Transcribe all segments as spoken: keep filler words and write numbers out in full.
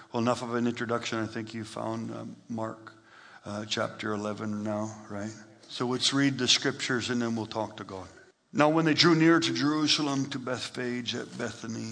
Well, enough of an introduction. I think you found um, Mark uh, chapter eleven now, right? So let's read the scriptures and then we'll talk to God. Now when they drew near to Jerusalem, to Bethphage at Bethany,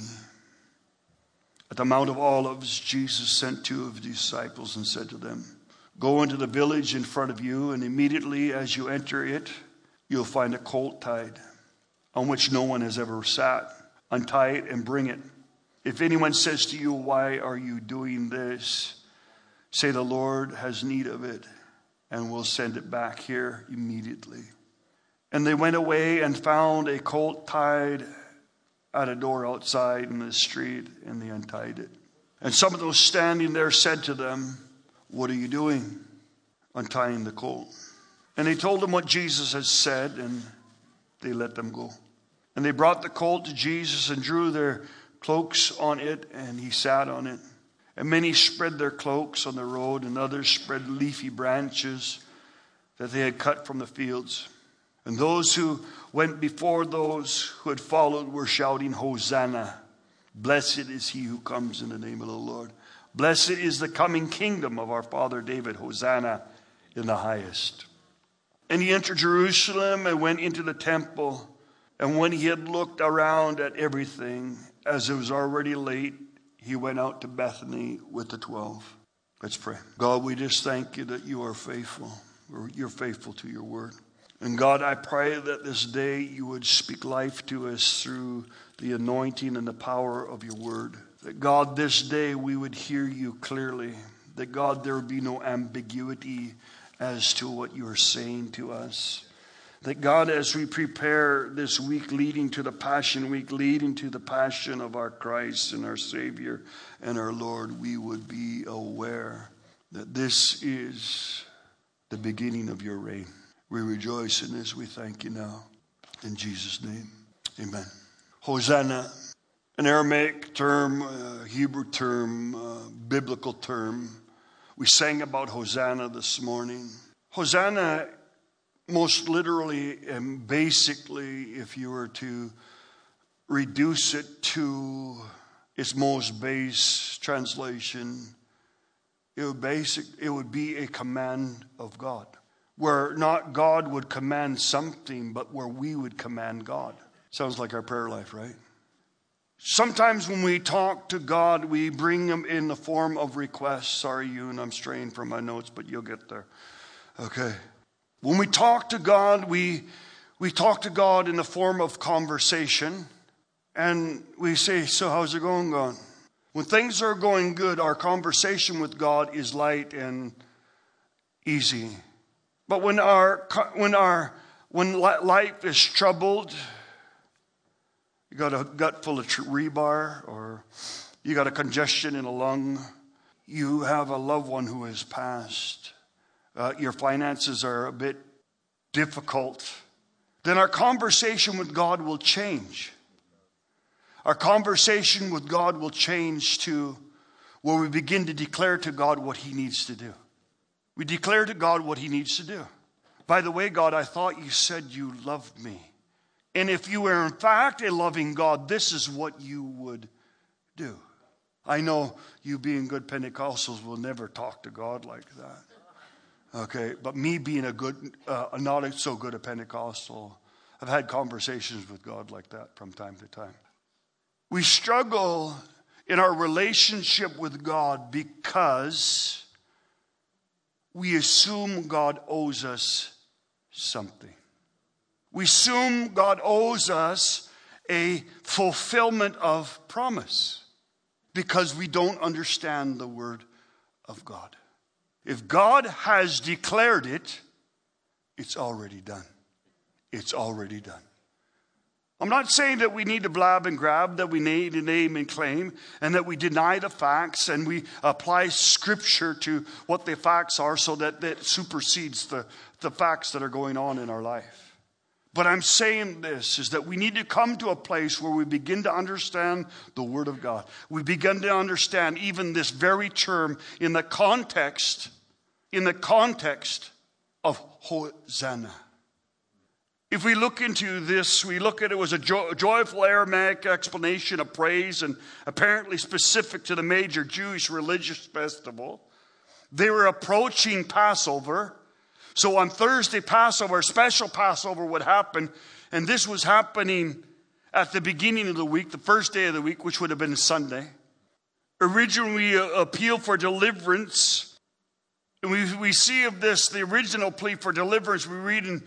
at the Mount of Olives, Jesus sent two of his disciples and said to them, "Go into the village in front of you, and immediately as you enter it, you'll find a colt tied, on which no one has ever sat. Untie it and bring it. If anyone says to you, 'Why are you doing this?' say, 'The Lord has need of it, and we'll send it back here immediately.'" And they went away and found a colt tied at a door outside in the street, and they untied it. And some of those standing there said to them, "What are you doing, untying the colt?" And they told them what Jesus had said, and they let them go. And they brought the colt to Jesus and drew their cloaks on it, and he sat on it. And many spread their cloaks on the road, and others spread leafy branches that they had cut from the fields. And those who went before those who had followed were shouting, "Hosanna! Blessed is he who comes in the name of the Lord. Blessed is the coming kingdom of our father David. Hosanna in the highest." And he entered Jerusalem and went into the temple. And when he had looked around at everything, as it was already late, he went out to Bethany with the twelve. Let's pray. God, we just thank you that you are faithful. You're faithful to your word. And God, I pray that this day you would speak life to us through the anointing and the power of your word. That God, this day we would hear you clearly. That God, there would be no ambiguity as to what you are saying to us. That God, as we prepare this week leading to the Passion Week, leading to the passion of our Christ and our Savior and our Lord, we would be aware that this is the beginning of your reign. We rejoice in this. We thank you now. In Jesus' name, amen. Hosanna, an Aramaic term, a Hebrew term, a biblical term. We sang about Hosanna this morning. Hosanna, most literally and basically, if you were to reduce it to its most base translation, it would, basic, it would be a command of God. Where not God would command something, but where we would command God. Sounds like our prayer life, right? Sometimes when we talk to God, we bring him in the form of requests. Sorry, you, and I'm straying from my notes, but you'll get there. Okay. When we talk to God, we, we talk to God in the form of conversation. And we say, "So how's it going, God?" When things are going good, our conversation with God is light and easy. But when our when our when life is troubled, you got a gut full of rebar, or you got a congestion in a lung, you have a loved one who has passed, uh, your finances are a bit difficult, then our conversation with God will change. Our conversation with God will change to where we begin to declare to God what he needs to do. We declare to God what he needs to do. By the way, God, I thought you said you loved me. And if you were in fact a loving God, this is what you would do. I know you being good Pentecostals will never talk to God like that. Okay, but me being a good, uh, not so good a Pentecostal, I've had conversations with God like that from time to time. We struggle in our relationship with God because we assume God owes us something. We assume God owes us a fulfillment of promise because we don't understand the word of God. If God has declared it, it's already done. It's already done. I'm not saying that we need to blab and grab, that we need to name and claim, and that we deny the facts and we apply scripture to what the facts are so that that supersedes the, the facts that are going on in our life. But I'm saying this, is that we need to come to a place where we begin to understand the Word of God. We begin to understand even this very term in the context, in the context of Hosanna. If we look into this, we look at it as a jo- joyful Aramaic explanation of praise and apparently specific to the major Jewish religious festival. They were approaching Passover. So on Thursday, Passover, a special Passover would happen. And this was happening at the beginning of the week, the first day of the week, which would have been Sunday. Originally, we appeal for deliverance. And we, we see of this, the original plea for deliverance, we read in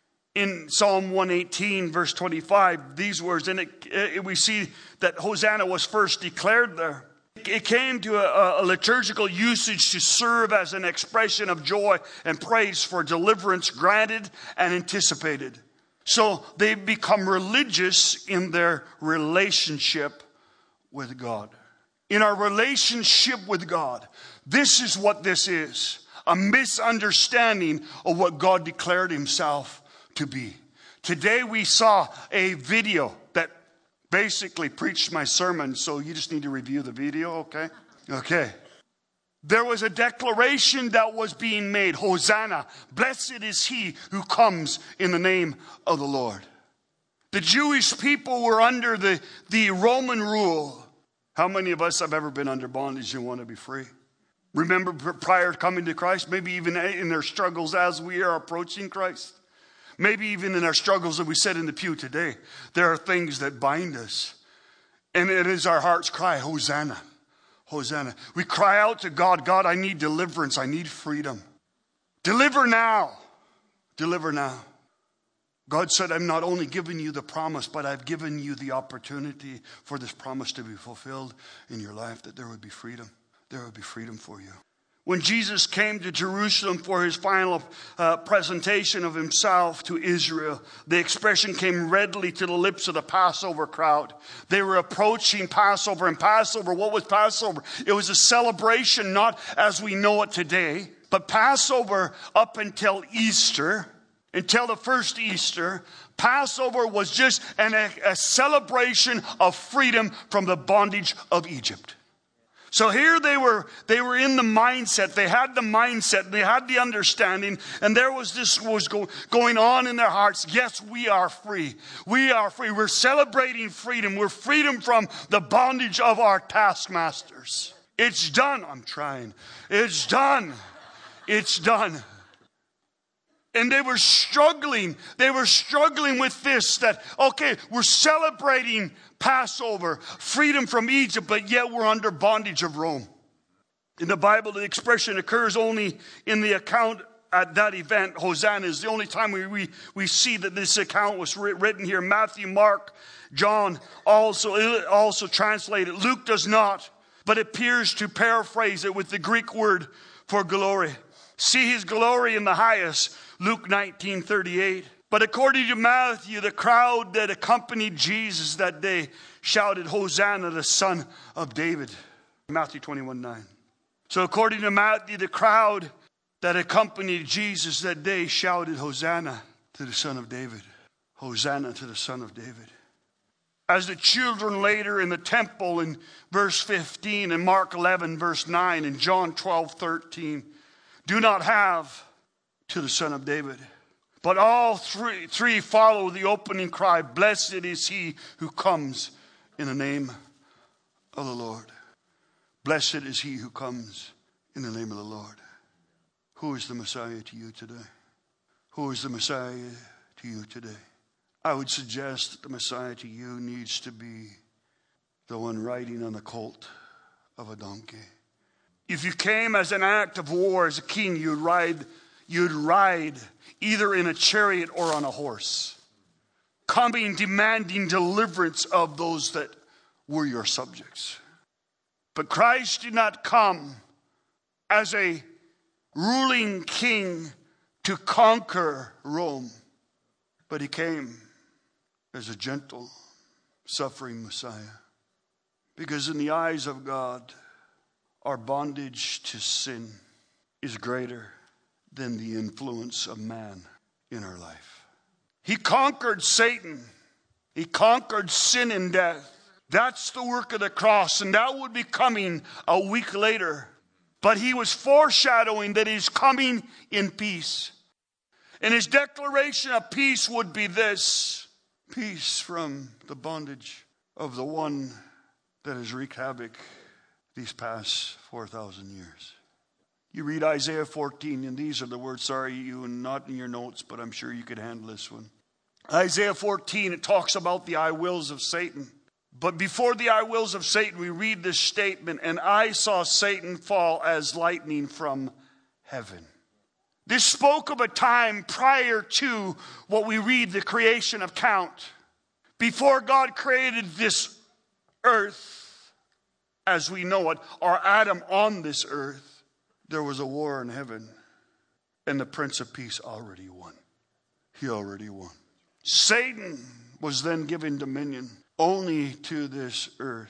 In Psalm one eighteen, verse twenty-five, these words, and it, it, we see that Hosanna was first declared there. It came to a, a liturgical usage to serve as an expression of joy and praise for deliverance granted and anticipated. So they become religious in their relationship with God. In our relationship with God, this is what this is. A misunderstanding of what God declared himself to be. Today we saw a video that basically preached my sermon, so you just need to review the video, okay? Okay. There was a declaration that was being made. Hosanna, blessed is he who comes in the name of the Lord. The Jewish people were under the, the Roman rule. How many of us have ever been under bondage and want to be free? Remember prior to coming to Christ, maybe even in their struggles as we are approaching Christ. Maybe even in our struggles that we said in the pew today, there are things that bind us. And it is our heart's cry, Hosanna, Hosanna. We cry out to God, God, I need deliverance. I need freedom. Deliver now. Deliver now. God said, I'm not only giving you the promise, but I've given you the opportunity for this promise to be fulfilled in your life, that there would be freedom. There would be freedom for you. When Jesus came to Jerusalem for his final uh, presentation of himself to Israel, the expression came readily to the lips of the Passover crowd. They were approaching Passover. And Passover, what was Passover? It was a celebration, not as we know it today, but Passover up until Easter, until the first Easter, Passover was just an, a, a celebration of freedom from the bondage of Egypt. So here they were, they were in the mindset, they had the mindset, they had the understanding, and there was this was go, going on in their hearts. Yes, we are free. We are free. We're celebrating freedom. We're freedom from the bondage of our taskmasters. It's done. I'm trying. It's done. It's done. And they were struggling. They were struggling with this, that, okay, we're celebrating Passover, freedom from Egypt, but yet we're under bondage of Rome. In the Bible, the expression occurs only in the account at that event. Hosanna is the only time we, we, we see that this account was written here. Matthew, Mark, John also, also translated. Luke does not, but appears to paraphrase it with the Greek word for glory. See his glory in the highest. Luke nineteen thirty-eight. But according to Matthew, the crowd that accompanied Jesus that day shouted, Hosanna, the Son of David. Matthew twenty-one nine. So according to Matthew, the crowd that accompanied Jesus that day shouted, Hosanna to the Son of David. Hosanna to the Son of David. As the children later in the temple in verse fifteen, and Mark eleven verse nine, and John twelve thirteen, do not have to the Son of David. But all three, three follow the opening cry, blessed is he who comes in the name of the Lord. Blessed is he who comes in the name of the Lord. Who is the Messiah to you today? Who is the Messiah to you today? I would suggest that the Messiah to you needs to be the one riding on the colt of a donkey. If you came as an act of war, as a king, you'd ride You'd ride either in a chariot or on a horse, coming, demanding deliverance of those that were your subjects. But Christ did not come as a ruling king to conquer Rome, but he came as a gentle, suffering Messiah. Because in the eyes of God, our bondage to sin is greater than the influence of man in our life. He conquered Satan. He conquered sin and death. That's the work of the cross, and that would be coming a week later. But he was foreshadowing that he's coming in peace. And his declaration of peace would be this: peace from the bondage of the one that has wreaked havoc these past four thousand years. You read Isaiah fourteen, and these are the words, sorry, you not in your notes, but I'm sure you could handle this one. Isaiah fourteen, it talks about the I wills of Satan. But before the I wills of Satan, we read this statement, and I saw Satan fall as lightning from heaven. This spoke of a time prior to what we read, the creation account. Before God created this earth as we know it, or Adam on this earth, there was a war in heaven. And the Prince of Peace already won. He already won. Satan was then given dominion only to this earth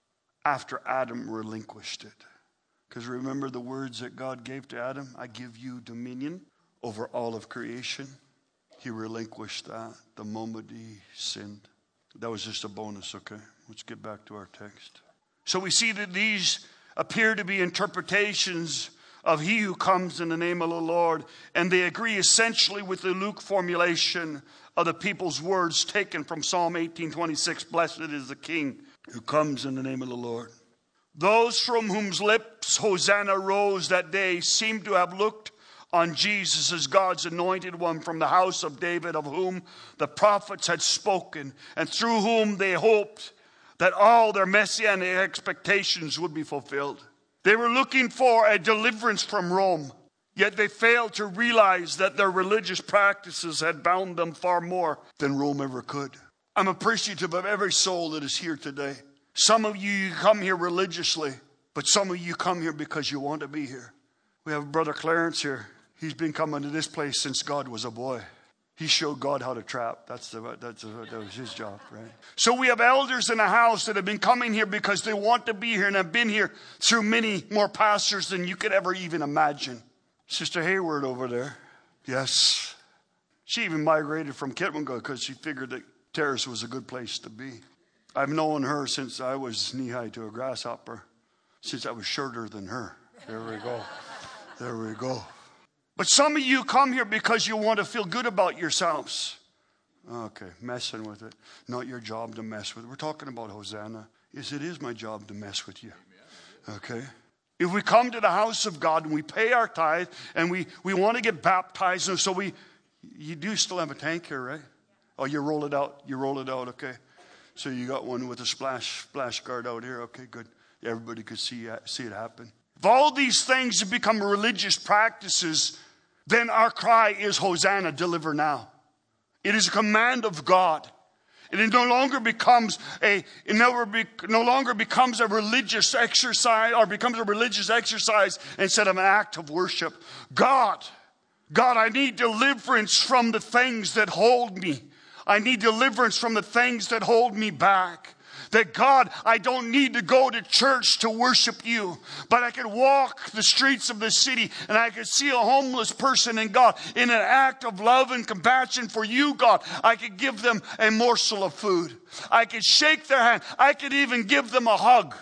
after Adam relinquished it. Because remember the words that God gave to Adam? I give you dominion over all of creation. He relinquished that the moment he sinned. That was just a bonus, okay? Let's get back to our text. So we see that these appear to be interpretations of he who comes in the name of the Lord. And they agree essentially with the Luke formulation of the people's words taken from Psalm eighteen twenty-six. Blessed is the King who comes in the name of the Lord. Those from whose lips Hosanna rose that day seem to have looked on Jesus as God's anointed one from the house of David, of whom the prophets had spoken, and through whom they hoped that all their messianic expectations would be fulfilled. They were looking for a deliverance from Rome, yet they failed to realize that their religious practices had bound them far more than Rome ever could. I'm appreciative of every soul that is here today. Some of you, you come here religiously, but some of you come here because you want to be here. We have Brother Clarence here. He's been coming to this place since God was a boy. He showed God how to trap. That's the, that's the, that was his job, right? So we have elders in the house that have been coming here because they want to be here and have been here through many more pastors than you could ever even imagine. Sister Hayward over there, yes. She even migrated from Kitwango because she figured that Terrace was a good place to be. I've known her since I was knee-high to a grasshopper, since I was shorter than her. There we go. There we go. But some of you come here because you want to feel good about yourselves. Okay, messing with it. Not your job to mess with. We're talking about Hosanna. Yes, it is my job to mess with you. Okay? If we come to the house of God and we pay our tithe and we, we want to get baptized, and so we, you do still have a tank here, right? Oh, you roll it out. You roll it out, okay. So you got one with a splash splash guard out here. Okay, good. Everybody could see, see it happen. If all these things have become religious practices, then our cry is, Hosanna, deliver now. It is a command of God. And it no longer becomes a it never be, no longer becomes a religious exercise or becomes a religious exercise instead of an act of worship. God, God, I need deliverance from the things that hold me. I need deliverance from the things that hold me back. That God, I don't need to go to church to worship you, but I can walk the streets of the city and I can see a homeless person, and God, in an act of love and compassion for you, God, I could give them a morsel of food. I could shake their hand. I could even give them a hug.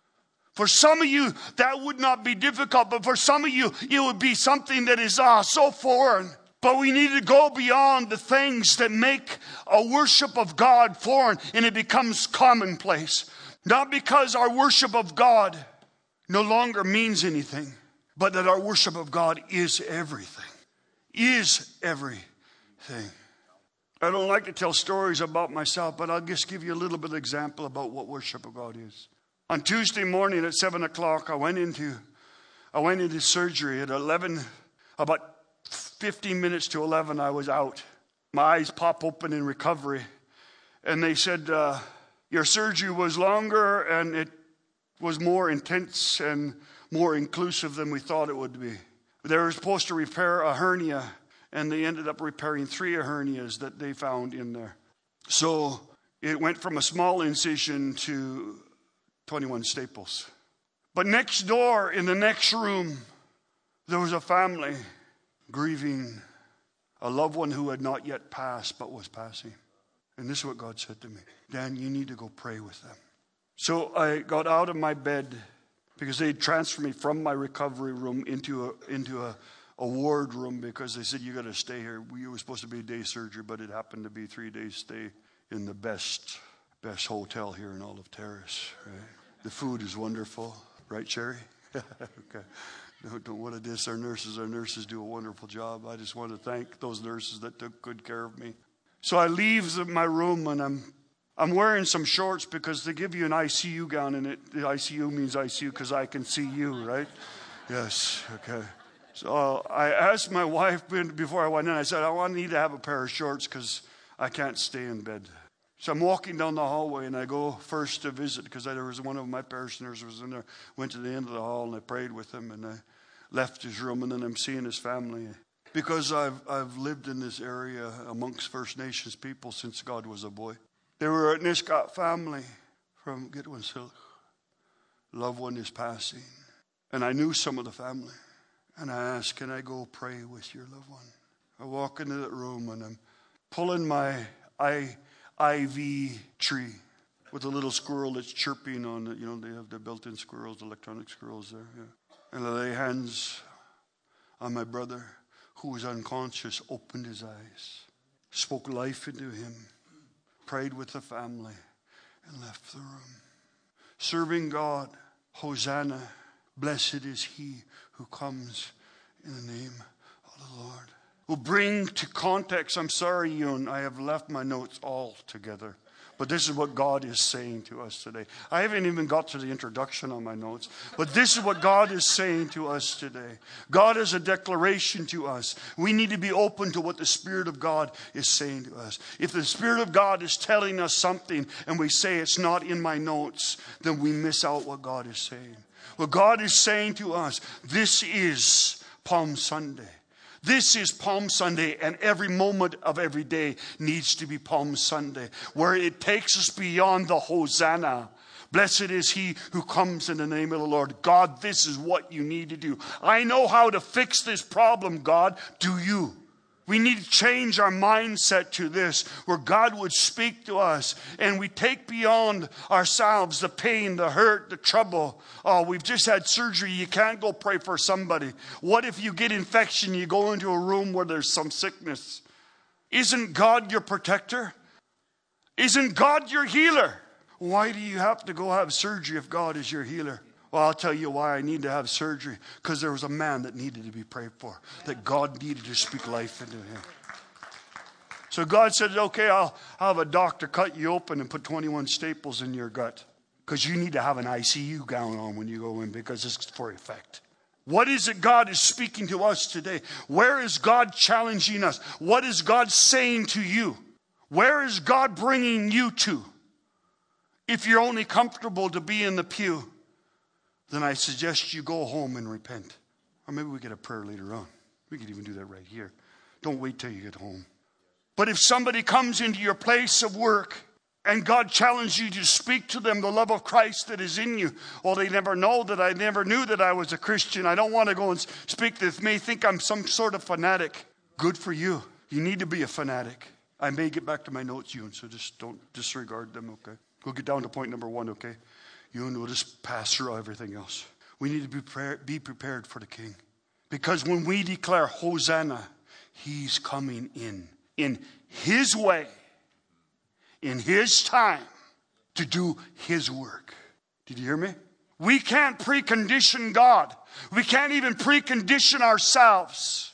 For some of you, that would not be difficult, but for some of you, it would be something that is ah, so foreign. But we need to go beyond the things that make a worship of God foreign and it becomes commonplace. Not because our worship of God no longer means anything, but that our worship of God is everything. Is everything. I don't like to tell stories about myself, but I'll just give you a little bit of example about what worship of God is. On Tuesday morning at seven o'clock, I went into, I went into surgery at eleven, about fifteen minutes to eleven, I was out. My eyes pop open in recovery. And they said, uh, your surgery was longer and it was more intense and more inclusive than we thought it would be. They were supposed to repair a hernia, and they ended up repairing three hernias that they found in there. So it went from a small incision to twenty-one staples. But next door, in the next room, there was a family grieving a loved one who had not yet passed but was passing. And this is what God said to me. Dan, you need to go pray with them. So I got out of my bed because they had transferred me from my recovery room into a, into a, a ward room because they said, you got to stay here. We, it was supposed to be a day surgery, but it happened to be three days stay in the best, best hotel here in Olive Terrace. Right? The food is wonderful. Right, Sherry? Okay. Don't, don't what it is. Our nurses, our nurses do a wonderful job. I just want to thank those nurses that took good care of me. So I leave the, my room and I'm I'm wearing some shorts because they give you an I C U gown in it. The I C U means I C U because I can see you, right? Yes, okay. So I asked my wife before I went in, I said, I want need to have a pair of shorts because I can't stay in bed. So I'm walking down the hallway and I go first to visit because there was one of my parishioners was in there. Went to the end of the hall and I prayed with him and I left his room and then I'm seeing his family. Because I've I've lived in this area amongst First Nations people since God was a boy. They were a Nisga'a family from Gitwansilla. Loved one is passing. And I knew some of the family. And I asked, can I go pray with your loved one? I walk into that room and I'm pulling my I, IV tree with a little squirrel that's chirping on it. You know, they have the built-in squirrels, electronic squirrels there. Yeah. And I lay hands on my brother who was unconscious, opened his eyes, spoke life into him, prayed with the family, and left the room. Serving God, Hosanna, blessed is he who comes in the name of the Lord. Will bring to context, I'm sorry, Ewan, I have left my notes all together. But this is what God is saying to us today. I haven't even got to the introduction on my notes. But this is what God is saying to us today. God is a declaration to us. We need to be open to what the Spirit of God is saying to us. If the Spirit of God is telling us something and we say it's not in my notes, then we miss out what God is saying. What God is saying to us, this is Palm Sunday. This is Palm Sunday, and every moment of every day needs to be Palm Sunday, where it takes us beyond the Hosanna. Blessed is he who comes in the name of the Lord. God, this is what you need to do. I know how to fix this problem, God. Do you? We need to change our mindset to this, where God would speak to us and we take beyond ourselves the pain, the hurt, the trouble. Oh, we've just had surgery. You can't go pray for somebody. What if you get infection? You go into a room where there's some sickness. Isn't God your protector? Isn't God your healer? Why do you have to go have surgery if God is your healer? Well, I'll tell you why I need to have surgery. Because there was a man that needed to be prayed for. That God needed to speak life into him. So God said, okay, I'll, I'll have a doctor cut you open and put twenty-one staples in your gut. Because you need to have an I C U gown on when you go in. Because it's for effect. What is it God is speaking to us today? Where is God challenging us? What is God saying to you? Where is God bringing you to? If you're only comfortable to be in the pew, then I suggest you go home and repent. Or maybe we get a prayer later on. We could even do that right here. Don't wait till you get home. But if somebody comes into your place of work and God challenged you to speak to them the love of Christ that is in you. Well, they never know that I never knew that I was a Christian. I don't want to go and speak to them. They think I'm some sort of fanatic. Good for you. You need to be a fanatic. I may get back to my notes, Ewan, so just don't disregard them, okay? We'll get down to point number one, okay? You and we'll just pass through everything else. We need to be prepared, be prepared for the King. Because when we declare Hosanna, he's coming in. In his way. In his time. To do his work. Did you hear me? We can't precondition God. We can't even precondition ourselves.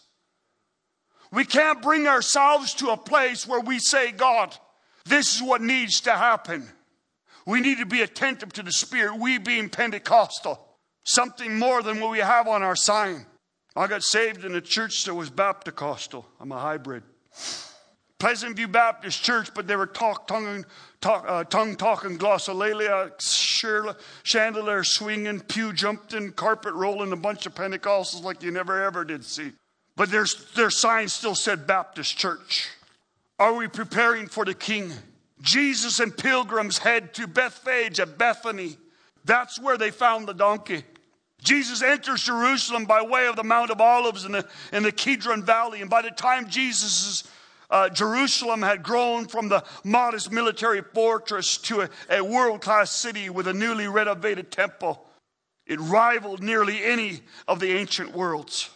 We can't bring ourselves to a place where we say, God, this is what needs to happen. We need to be attentive to the Spirit. We being Pentecostal. Something more than what we have on our sign. I got saved in a church that was Baptist-costal. I'm a hybrid. Pleasant View Baptist Church, but they were talk, tongue, talk, uh, tongue-talking, glossolalia, chandelier swinging, pew jumping, carpet rolling, a bunch of Pentecostals like you never ever did see. But their, their sign still said Baptist Church. Are we preparing for the King? Jesus and pilgrims head to Bethphage at Bethany. That's where they found the donkey. Jesus enters Jerusalem by way of the Mount of Olives in the, in the Kidron Valley. And by the time Jesus' uh, Jerusalem had grown from the modest military fortress to a, a world-class city with a newly renovated temple, it rivaled nearly any of the ancient worlds.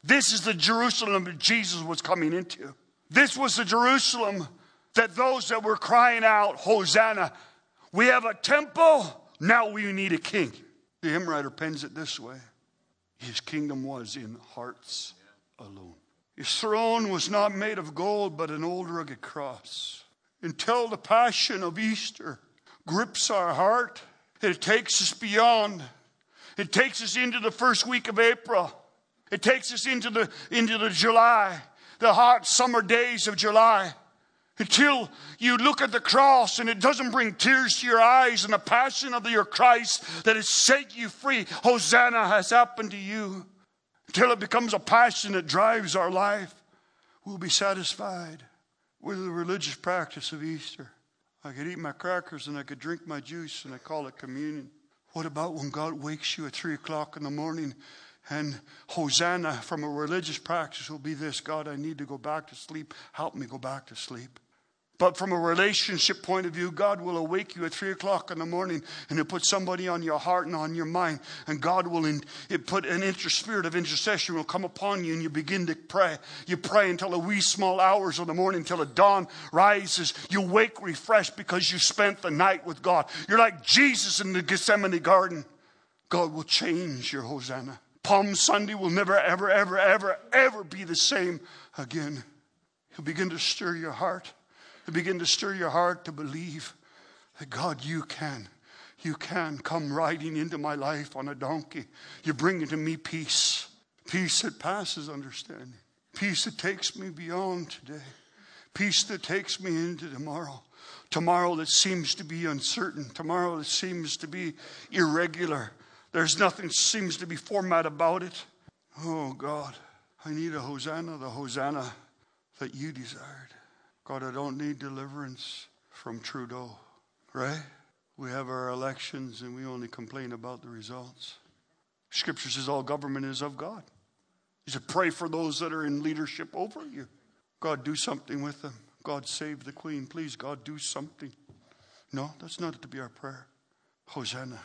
This is the Jerusalem that Jesus was coming into. This was the Jerusalem that those that were crying out, Hosanna, we have a temple, now we need a king. The hymn writer pens it this way. His kingdom was in hearts alone. His throne was not made of gold, but an old rugged cross. Until the passion of Easter grips our heart, it takes us beyond. It takes us into the first week of April. It takes us into the, into the July, the hot summer days of July. Until you look at the cross and it doesn't bring tears to your eyes and the passion of your Christ that has set you free. Hosanna has happened to you. Until it becomes a passion that drives our life, we'll be satisfied with the religious practice of Easter. I could eat my crackers and I could drink my juice and I call it communion. What about when God wakes you at three o'clock in the morning and Hosanna from a religious practice will be this: God, I need to go back to sleep. Help me go back to sleep. But from a relationship point of view, God will awake you at three o'clock in the morning and He'll put somebody on your heart and on your mind. And God will in, it put an inter spirit of intercession will come upon you and you begin to pray. You pray until the wee small hours of the morning, till the dawn rises. You wake refreshed because you spent the night with God. You're like Jesus in the Gethsemane garden. God will change your Hosanna. Palm Sunday will never, ever, ever, ever, ever be the same again. He'll begin to stir your heart. To begin to stir your heart to believe that God, you can. You can come riding into my life on a donkey. You bring into me peace. Peace that passes understanding. Peace that takes me beyond today. Peace that takes me into tomorrow. Tomorrow that seems to be uncertain. Tomorrow that seems to be irregular. There's nothing seems to be format about it. Oh God, I need a Hosanna, the Hosanna that you desired. God, I don't need deliverance from Trudeau, right? We have our elections and we only complain about the results. Scripture says all government is of God. You should pray for those that are in leadership over you. God, do something with them. God, save the Queen. Please, God, do something. No, that's not to be our prayer. Hosanna.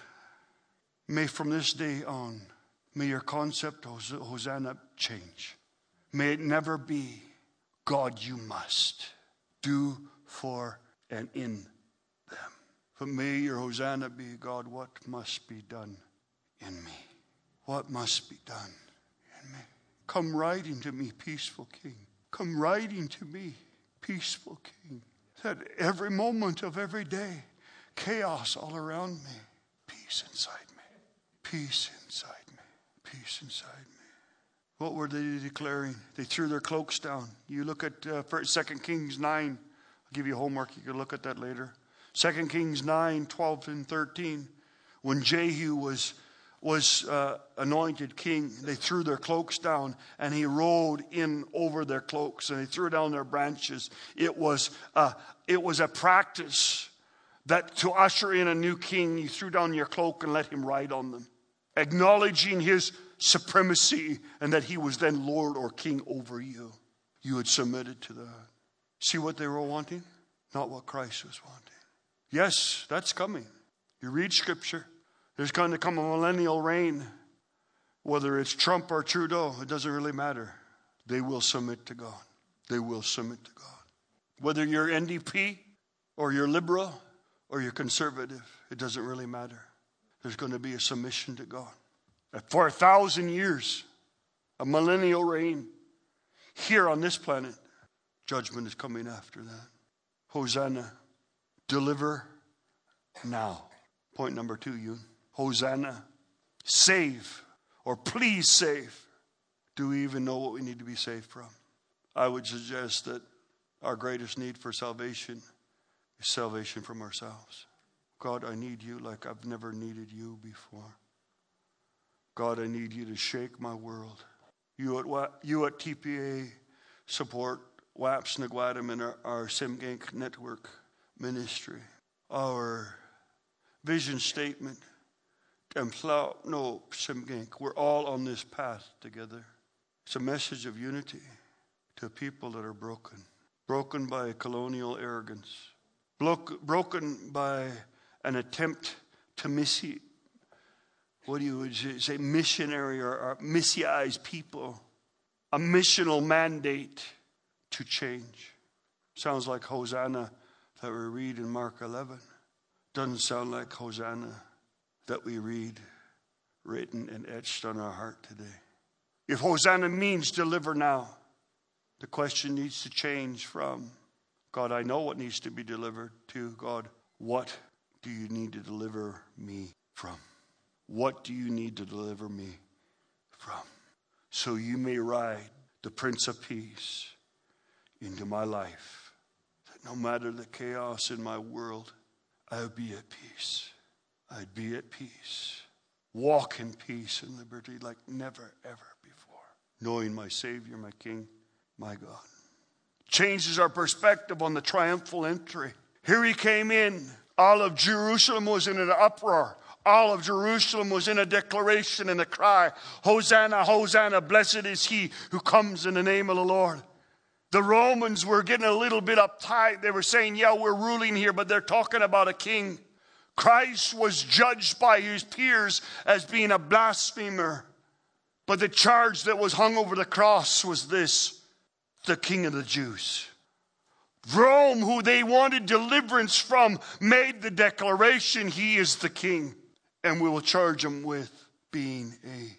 May from this day on, may your concept of Hosanna change. May it never be, God, you must do for and in them. But may your Hosanna be, God, what must be done in me? What must be done in me? Come riding to me, peaceful King. Come riding to me, peaceful King. That every moment of every day, chaos all around me, peace inside me. Peace inside me. Peace inside me. What were they declaring? They threw their cloaks down. You look at uh, Second Kings nine. I'll give you homework. You can look at that later. Second Kings nine, twelve and thirteen. When Jehu was, was uh, anointed king, they threw their cloaks down and he rode in over their cloaks and they threw down their branches. It was, uh, it was a practice that to usher in a new king, you threw down your cloak and let him ride on them, acknowledging his supremacy and that he was then Lord or king over you. You had submitted to that. See what they were wanting? Not what Christ was wanting. Yes, that's coming. You read Scripture. There's going to come a millennial reign. Whether it's Trump or Trudeau, it doesn't really matter. They will submit to God. They will submit to God. Whether you're N D P or you're liberal or you're conservative, it doesn't really matter. There's going to be a submission to God. For a thousand years, a millennial reign here on this planet. Judgment is coming after that. Hosanna, deliver now. Point number two, you. Hosanna, save, or please save. Do we even know what we need to be saved from? I would suggest that our greatest need for salvation is salvation from ourselves. God, I need you like I've never needed you before. God, I need you to shake my world. You at, you at T P A support Waps Nagwadam in our, our Simgank network ministry. Our vision statement, Templau no Simgank. We're all on this path together. It's a message of unity to people that are broken. Broken by colonial arrogance. Broken by an attempt to missi, what do you say, missionary or, or missionize people a missional mandate to change. Sounds like Hosanna that we read in Mark eleven. Doesn't sound like Hosanna that we read written and etched on our heart today. If Hosanna means deliver now, the question needs to change from, God, I know what needs to be delivered, to, God, what do you need to deliver me from? What do you need to deliver me from? So you may ride the Prince of Peace into my life. That no matter the chaos in my world, I'll be at peace. I'd be at peace. Walk in peace and liberty like never, ever before. Knowing my Savior, my King, my God. Changes our perspective on the triumphal entry. Here he came in. All of Jerusalem was in an uproar. All of Jerusalem was in a declaration and a cry. Hosanna, Hosanna, blessed is he who comes in the name of the Lord. The Romans were getting a little bit uptight. They were saying, yeah, we're ruling here, but they're talking about a king. Christ was judged by his peers as being a blasphemer. But the charge that was hung over the cross was this: the King of the Jews. Rome, who they wanted deliverance from, made the declaration, he is the king. And we will charge him with being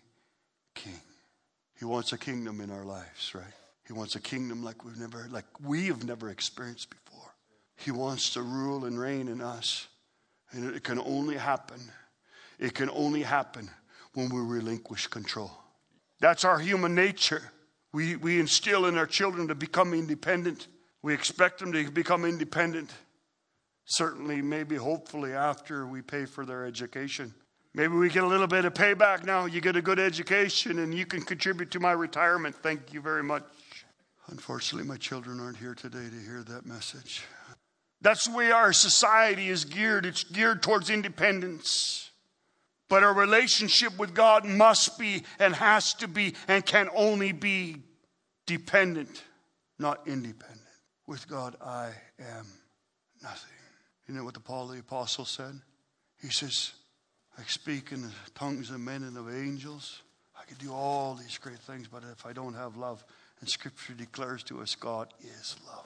a king. He wants a kingdom in our lives, right? He wants a kingdom like we've never, like we have never experienced before. He wants to rule and reign in us. And it can only happen. It can only happen when we relinquish control. That's our human nature. We, we instill in our children to become independent. We expect them to become independent. Certainly, maybe, hopefully, after we pay for their education. Maybe we get a little bit of payback now. You get a good education and you can contribute to my retirement. Thank you very much. Unfortunately, my children aren't here today to hear that message. That's the way our society is geared. It's geared towards independence. But our relationship with God must be and has to be and can only be dependent, not independent. With God, I am nothing. You know what the Paul the Apostle said? He says, I speak in the tongues of men and of angels. I can do all these great things, but if I don't have love, and Scripture declares to us, God is love.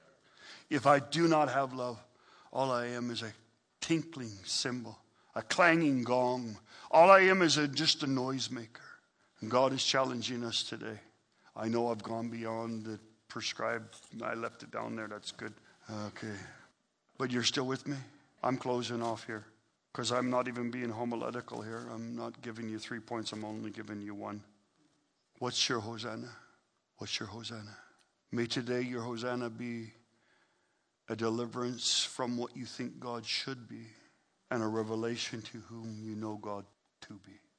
If I do not have love, all I am is a tinkling cymbal, a clanging gong. All I am is a, just a noisemaker. And God is challenging us today. I know I've gone beyond the prescribed. I left it down there. That's good. Okay. But you're still with me? I'm closing off here because I'm not even being homiletical here. I'm not giving you three points. I'm only giving you one. What's your Hosanna? What's your Hosanna? May today your Hosanna be a deliverance from what you think God should be and a revelation to whom you know God to be.